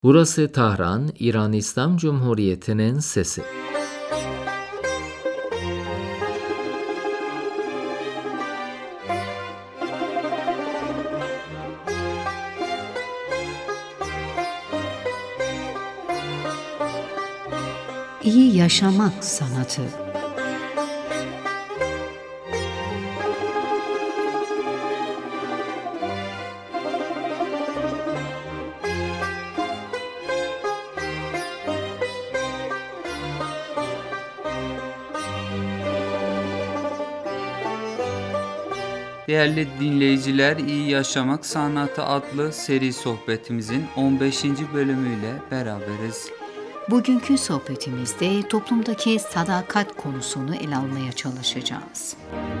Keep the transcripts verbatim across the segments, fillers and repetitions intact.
Burası Tahran, İran İslam Cumhuriyeti'nin sesi. İyi yaşamak sanatı. Değerli dinleyiciler, İyi Yaşamak Sanatı adlı seri sohbetimizin on beşinci bölümüyle beraberiz. Bugünkü sohbetimizde toplumdaki sadakat konusunu ele almaya çalışacağız.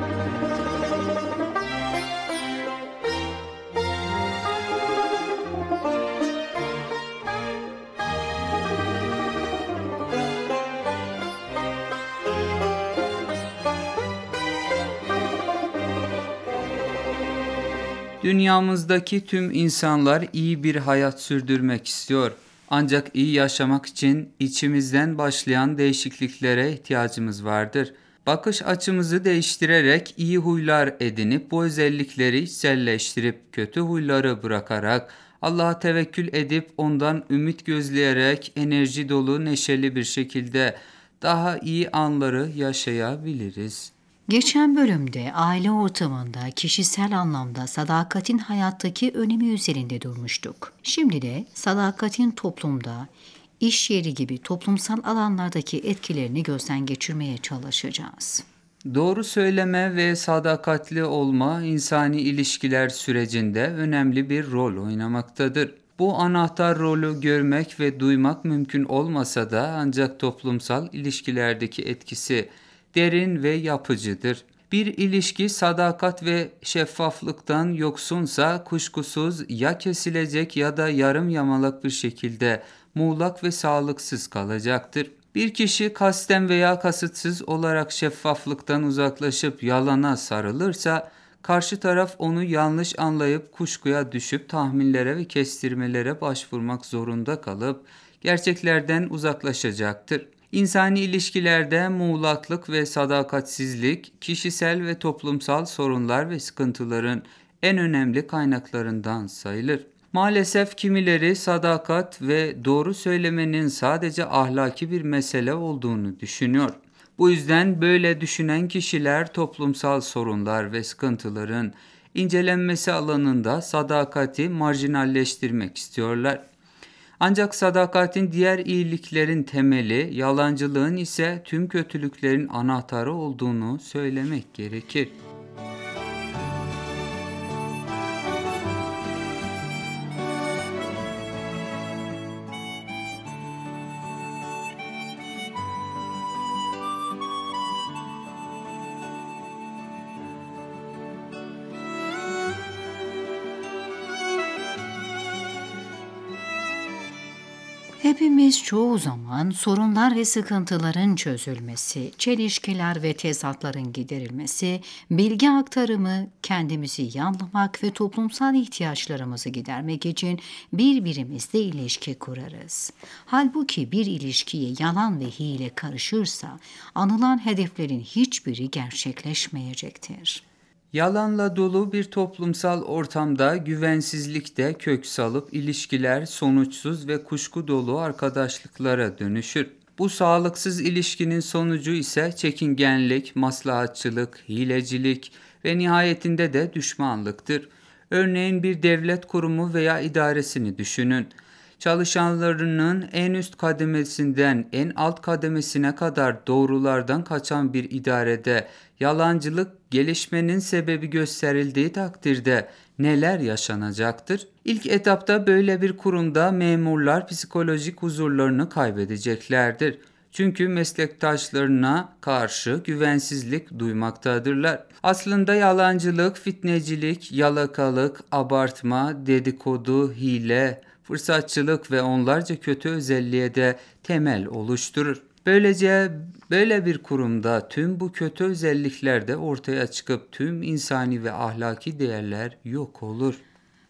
Dünyamızdaki tüm insanlar iyi bir hayat sürdürmek istiyor. Ancak iyi yaşamak için içimizden başlayan değişikliklere ihtiyacımız vardır. Bakış açımızı değiştirerek iyi huylar edinip bu özellikleri içselleştirip kötü huyları bırakarak Allah'a tevekkül edip ondan ümit gözleyerek enerji dolu neşeli bir şekilde daha iyi anları yaşayabiliriz. Geçen bölümde aile ortamında kişisel anlamda sadakatin hayattaki önemi üzerinde durmuştuk. Şimdi de sadakatin toplumda, iş yeri gibi toplumsal alanlardaki etkilerini gözden geçirmeye çalışacağız. Doğru söyleme ve sadakatli olma insani ilişkiler sürecinde önemli bir rol oynamaktadır. Bu anahtar rolü görmek ve duymak mümkün olmasa da ancak toplumsal ilişkilerdeki etkisi derin ve yapıcıdır. Bir ilişki sadakat ve şeffaflıktan yoksunsa kuşkusuz ya kesilecek ya da yarım yamalak bir şekilde muğlak ve sağlıksız kalacaktır. Bir kişi kasten veya kasıtsız olarak şeffaflıktan uzaklaşıp yalana sarılırsa, karşı taraf onu yanlış anlayıp kuşkuya düşüp tahminlere ve kestirmelere başvurmak zorunda kalıp gerçeklerden uzaklaşacaktır. İnsani ilişkilerde muğlaklık ve sadakatsizlik, kişisel ve toplumsal sorunlar ve sıkıntıların en önemli kaynaklarından sayılır. Maalesef kimileri sadakat ve doğru söylemenin sadece ahlaki bir mesele olduğunu düşünüyor. Bu yüzden böyle düşünen kişiler toplumsal sorunlar ve sıkıntıların incelenmesi alanında sadakati marjinalleştirmek istiyorlar. Ancak sadakatin diğer iyiliklerin temeli, yalancılığın ise tüm kötülüklerin anahtarı olduğunu söylemek gerekir. Hepimiz çoğu zaman sorunlar ve sıkıntıların çözülmesi, çelişkiler ve tezatların giderilmesi, bilgi aktarımı, kendimizi iyi anlamak ve toplumsal ihtiyaçlarımızı gidermek için birbirimizle ilişki kurarız. Halbuki bir ilişkiye yalan ve hile karışırsa anılan hedeflerin hiçbiri gerçekleşmeyecektir. Yalanla dolu bir toplumsal ortamda güvensizlik de kök salıp ilişkiler sonuçsuz ve kuşku dolu arkadaşlıklara dönüşür. Bu sağlıksız ilişkinin sonucu ise çekingenlik, maslahatçılık, hilecilik ve nihayetinde de düşmanlıktır. Örneğin bir devlet kurumu veya idaresini düşünün. Çalışanlarının en üst kademesinden en alt kademesine kadar doğrulardan kaçan bir idarede yalancılık gelişmenin sebebi gösterildiği takdirde neler yaşanacaktır? İlk etapta böyle bir kurumda memurlar psikolojik huzurlarını kaybedeceklerdir. Çünkü meslektaşlarına karşı güvensizlik duymaktadırlar. Aslında yalancılık, fitnecilik, yalakalık, abartma, dedikodu, hile, fırsatçılık ve onlarca kötü özelliğe de temel oluşturur. Böylece böyle bir kurumda tüm bu kötü özellikler de ortaya çıkıp tüm insani ve ahlaki değerler yok olur.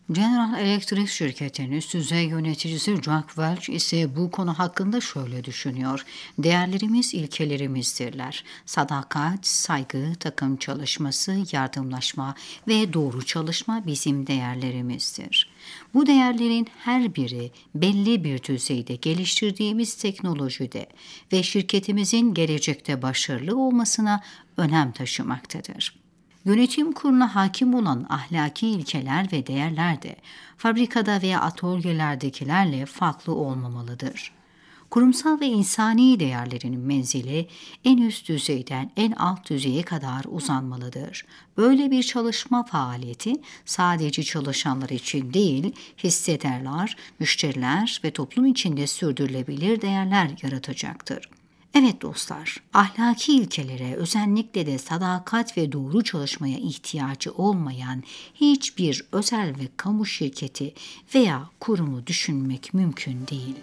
General Electric şirketinin üst düzey yöneticisi Jack Welch ise bu konu hakkında şöyle düşünüyor. Değerlerimiz ilkelerimizdirler. Sadakat, saygı, takım çalışması, yardımlaşma ve doğru çalışma bizim değerlerimizdir. Bu değerlerin her biri belli bir düzeyde geliştirdiğimiz teknolojide ve şirketimizin gelecekte başarılı olmasına önem taşımaktadır. Yönetim kuruluna hakim olan ahlaki ilkeler ve değerler de fabrikada veya atölyelerdekilerle farklı olmamalıdır. Kurumsal ve insani değerlerin menzili en üst düzeyden en alt düzeye kadar uzanmalıdır. Böyle bir çalışma faaliyeti sadece çalışanlar için değil, hissedarlar, müşteriler ve toplum içinde sürdürülebilir değerler yaratacaktır. Evet dostlar, ahlaki ilkelere özellikle de sadakat ve doğru çalışmaya ihtiyacı olmayan hiçbir özel ve kamu şirketi veya kurumu düşünmek mümkün değil.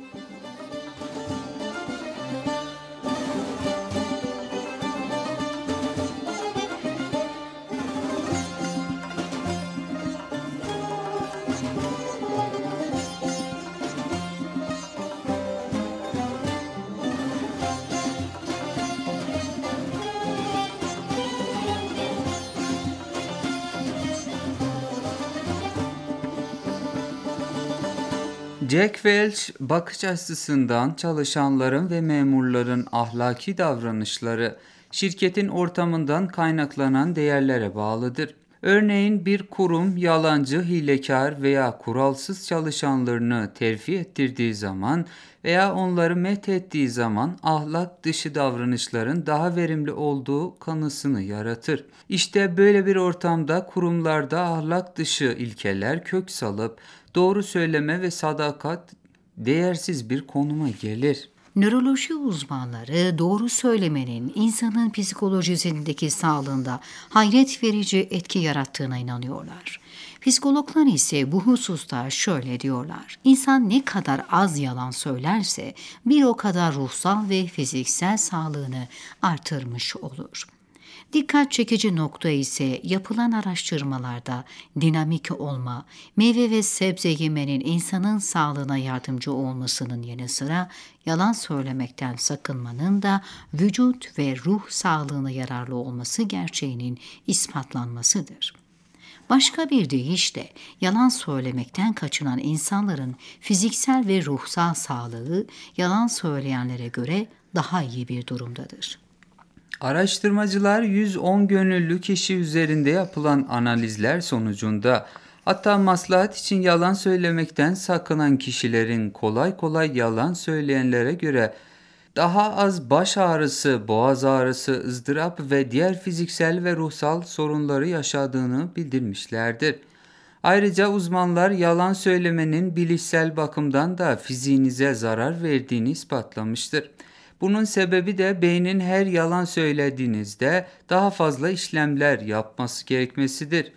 Jack Welch bakış açısından çalışanların ve memurların ahlaki davranışları şirketin ortamından kaynaklanan değerlere bağlıdır. Örneğin bir kurum yalancı, hilekar veya kuralsız çalışanlarını terfi ettirdiği zaman veya onları methettiği zaman ahlak dışı davranışların daha verimli olduğu kanısını yaratır. İşte böyle bir ortamda kurumlarda ahlak dışı ilkeler kök salıp doğru söyleme ve sadakat değersiz bir konuma gelir. Nöroloji uzmanları doğru söylemenin insanın psikolojisindeki sağlığında hayret verici etki yarattığına inanıyorlar. Psikologlar ise bu hususta şöyle diyorlar. İnsan ne kadar az yalan söylerse bir o kadar ruhsal ve fiziksel sağlığını artırmış olur. Dikkat çekici nokta ise yapılan araştırmalarda dinamik olma, meyve ve sebze yemenin insanın sağlığına yardımcı olmasının yanı sıra yalan söylemekten sakınmanın da vücut ve ruh sağlığına yararlı olması gerçeğinin ispatlanmasıdır. Başka bir deyişle yalan söylemekten kaçınan insanların fiziksel ve ruhsal sağlığı yalan söyleyenlere göre daha iyi bir durumdadır. Araştırmacılar yüz on gönüllü kişi üzerinde yapılan analizler sonucunda hatta maslahat için yalan söylemekten sakınan kişilerin kolay kolay yalan söyleyenlere göre daha az baş ağrısı, boğaz ağrısı, ızdırap ve diğer fiziksel ve ruhsal sorunları yaşadığını bildirmişlerdir. Ayrıca uzmanlar yalan söylemenin bilişsel bakımdan da fiziğinize zarar verdiğini ispatlamıştır. Bunun sebebi de beynin her yalan söylediğinizde daha fazla işlemler yapması gerekmesidir.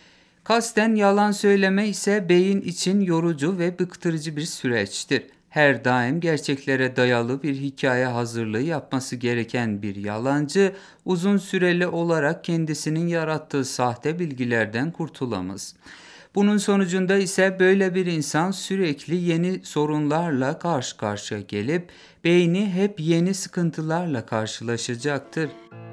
Kasten yalan söyleme ise beyin için yorucu ve bıktırıcı bir süreçtir. Her daim gerçeklere dayalı bir hikaye hazırlığı yapması gereken bir yalancı, uzun süreli olarak kendisinin yarattığı sahte bilgilerden kurtulamaz. Bunun sonucunda ise böyle bir insan sürekli yeni sorunlarla karşı karşıya gelip beyni hep yeni sıkıntılarla karşılaşacaktır.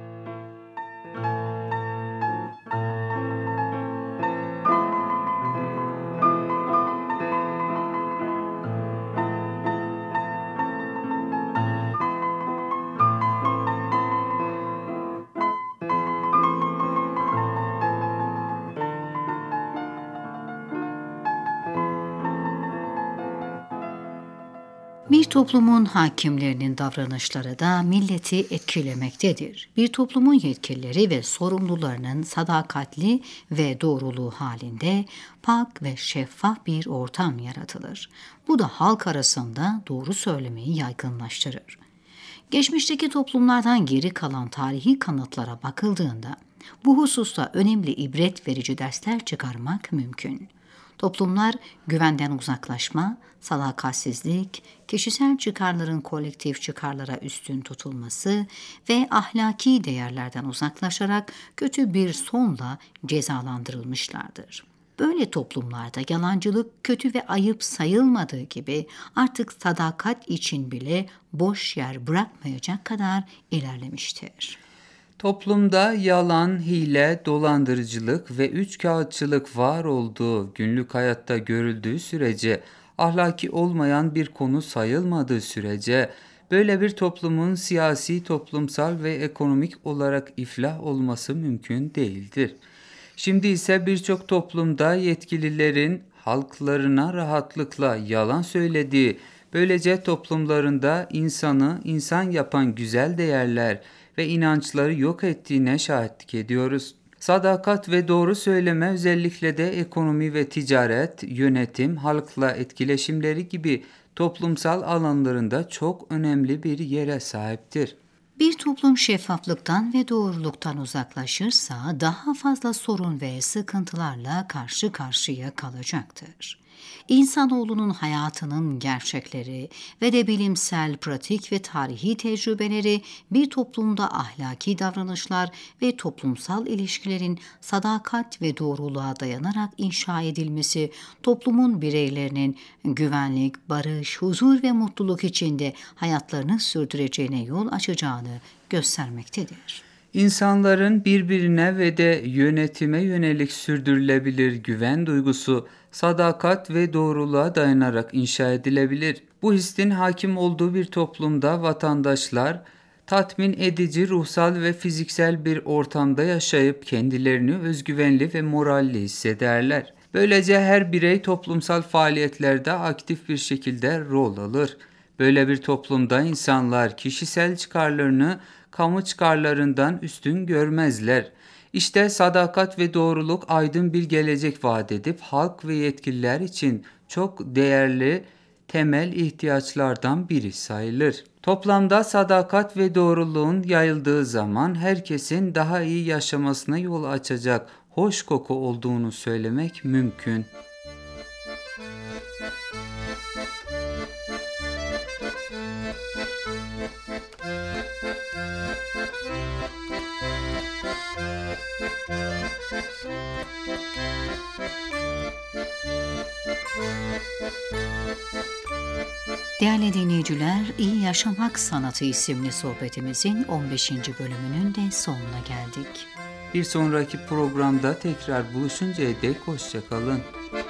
Bir toplumun hakimlerinin davranışları da milleti etkilemektedir. Bir toplumun yetkilileri ve sorumlularının sadakatli ve doğruluğu halinde pak ve şeffaf bir ortam yaratılır. Bu da halk arasında doğru söylemeyi yaygınlaştırır. Geçmişteki toplumlardan geri kalan tarihi kanıtlara bakıldığında bu hususta önemli ibret verici dersler çıkarmak mümkün. Toplumlar güvenden uzaklaşma, sadakatsizlik, kişisel çıkarların kolektif çıkarlara üstün tutulması ve ahlaki değerlerden uzaklaşarak kötü bir sonla cezalandırılmışlardır. Böyle toplumlarda yalancılık kötü ve ayıp sayılmadığı gibi artık sadakat için bile boş yer bırakmayacak kadar ilerlemiştir. Toplumda yalan, hile, dolandırıcılık ve üçkağıtçılık var olduğu günlük hayatta görüldüğü sürece, ahlaki olmayan bir konu sayılmadığı sürece, böyle bir toplumun siyasi, toplumsal ve ekonomik olarak iflah olması mümkün değildir. Şimdi ise birçok toplumda yetkililerin halklarına rahatlıkla yalan söylediği, böylece toplumlarında insanı insan yapan güzel değerler ve inançları yok ettiğine şahitlik ediyoruz. Sadakat ve doğru söyleme özellikle de ekonomi ve ticaret, yönetim, halkla etkileşimleri gibi toplumsal alanlarında çok önemli bir yere sahiptir. Bir toplum şeffaflıktan ve doğruluktan uzaklaşırsa daha fazla sorun ve sıkıntılarla karşı karşıya kalacaktır. İnsanoğlunun hayatının gerçekleri ve de bilimsel, pratik ve tarihi tecrübeleri bir toplumda ahlaki davranışlar ve toplumsal ilişkilerin sadakat ve doğruluğa dayanarak inşa edilmesi, toplumun bireylerinin güvenlik, barış, huzur ve mutluluk içinde hayatlarını sürdüreceğine yol açacağını göstermektedir. İnsanların birbirine ve de yönetime yönelik sürdürülebilir güven duygusu, sadakat ve doğruluğa dayanarak inşa edilebilir. Bu hissin hakim olduğu bir toplumda vatandaşlar tatmin edici ruhsal ve fiziksel bir ortamda yaşayıp kendilerini özgüvenli ve moralli hissederler. Böylece her birey toplumsal faaliyetlerde aktif bir şekilde rol alır. Böyle bir toplumda insanlar kişisel çıkarlarını kamu çıkarlarından üstün görmezler. İşte sadakat ve doğruluk aydın bir gelecek vaat edip halk ve yetkililer için çok değerli temel ihtiyaçlardan biri sayılır. Toplamda sadakat ve doğruluğun yayıldığı zaman herkesin daha iyi yaşamasına yol açacak hoş koku olduğunu söylemek mümkün. Değerli dinleyiciler, İyi Yaşamak Sanatı isimli sohbetimizin on beşinci bölümünün de sonuna geldik. Bir sonraki programda tekrar buluşuncaya dek hoşça kalın.